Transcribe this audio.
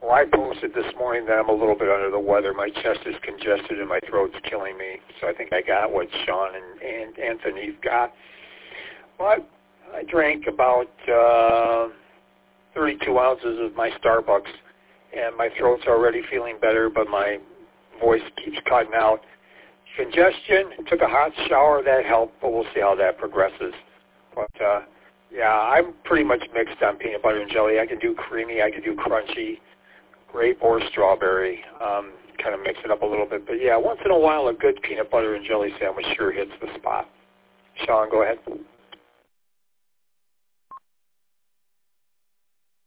Well, I posted this morning that I'm a little bit under the weather. My chest is congested and my throat's killing me. So I think I got what Sean and Anthony's got. But I drank about 32 ounces of my Starbucks, and my throat's already feeling better, but my voice keeps cutting out. Congestion, took a hot shower, that helped, but we'll see how that progresses. But, yeah, I'm pretty much mixed on peanut butter and jelly. I can do creamy, I can do crunchy, grape or strawberry, kind of mix it up a little bit. But, yeah, once in a while, a good peanut butter and jelly sandwich sure hits the spot. Sean, go ahead.